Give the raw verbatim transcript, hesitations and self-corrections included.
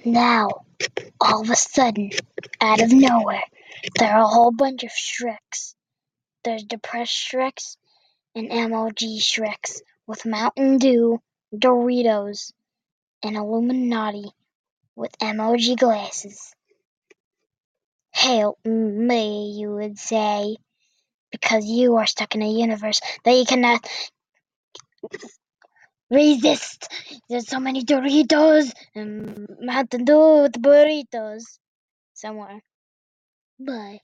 Now, all of a sudden, out of nowhere, there are a whole bunch of Shreks. There's depressed Shreks and M O G Shreks with Mountain Dew, Doritos, and Illuminati with M O G glasses. Help me, you would say, because you are stuck in a universe that you cannot resist. There's so many Doritos and Mountain Dew with burritos somewhere. Bye.